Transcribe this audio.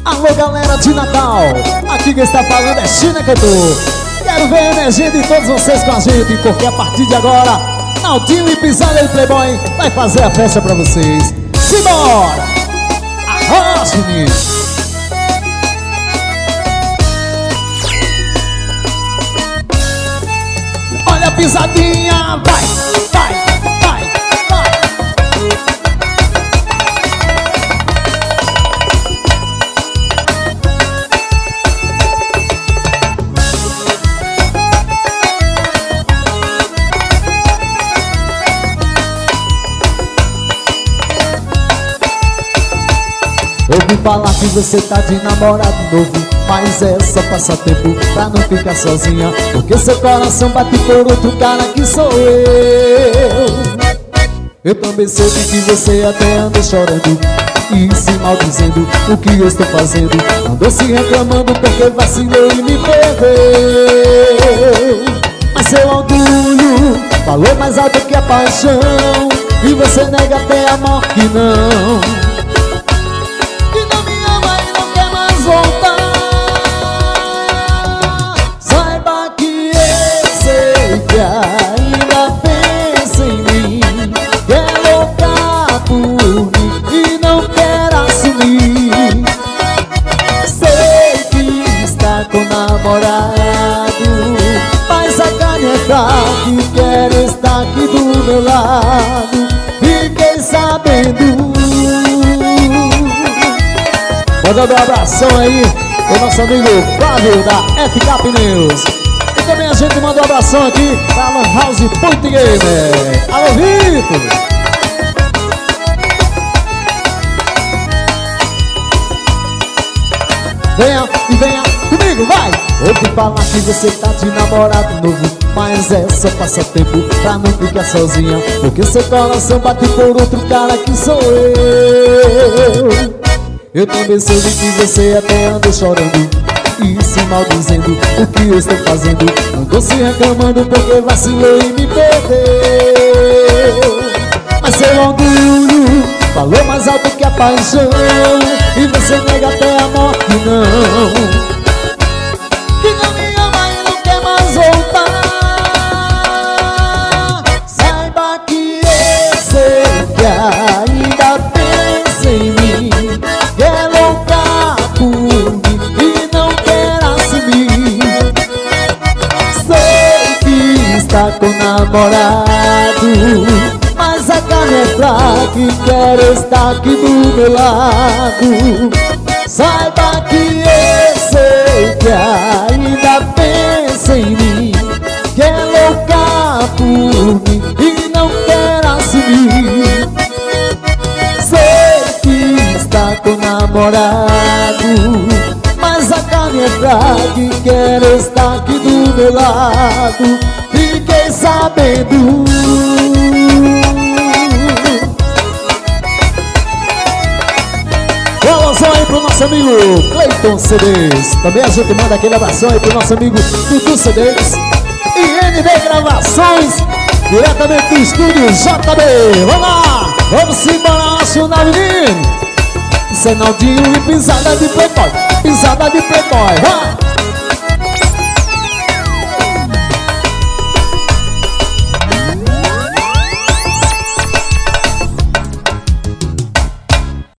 Alô, galera de Natal, aqui quem está falando é China Cantor. Quero ver a energia de todos vocês com a gente, porque a partir de agora Naldinho e Pisada e Playboy vai fazer a festa pra vocês. Simbora! Arrocha, menino! Olha a pisadinha, vai, vai, vai, vai. Ouvi falar que você tá de namorado novo, mas é só passatempo pra não ficar sozinha, porque seu coração bate por outro cara que sou eu. Eu também soube que você até anda chorando e se maldizendo o que eu estou fazendo. Andou se reclamando porque vacilou e me perdeu. Mas seu orgulho falou mais alto que a paixão, e você nega até a morte que não. Voltar. Saiba que eu sei que ainda pensa em mim, que é louca por mim e não quer assumir. Sei que está com namorado, mas a carne é fraca e quer estar aqui do meu lado. Fiquei sabendo. Mandando um abração aí pro nosso amigo Flávio da FK Pneus. E também a gente manda um abração aqui pra Lan House Point Gamer. Alô, Vitor! Venha e venha comigo, vai! Ouvi falar que você tá de namorado novo, mas é só passatempo pra não ficar sozinha, porque seu coração bate por outro cara que sou eu. Eu também soube que você até andou chorando e se maldizendo o que eu estou fazendo. Andou se reclamando porque vacilou e me perdeu. Mas seu orgulho falou mais alto que a paixão, e você nega até a morte que não. Que não me ama e não quer mais voltar. Saiba que eu sei que ainda pensa em mim, que é louca por mim e não quer assumir. Sei que está com namorado, mas a carne é fraca e quer estar aqui do meu lado. Saiba que eu sei que ainda pensa em mim, que é louca por mim e não quer assumir. Sei que está com namorado, mas a carne é fraca e quer estar aqui do meu lado. Fiquei sabendo. Um abração aí pro nosso amigo Cleiton CDs. Também a gente manda aquele abração aí pro nosso amigo Dudu CDs e NB Gravações, diretamente do estúdio JB. Vamos lá, vamos embora, nacional, menino. Isso é Naldinho e Pisada de Playboy, Pisada de Playboy, vai!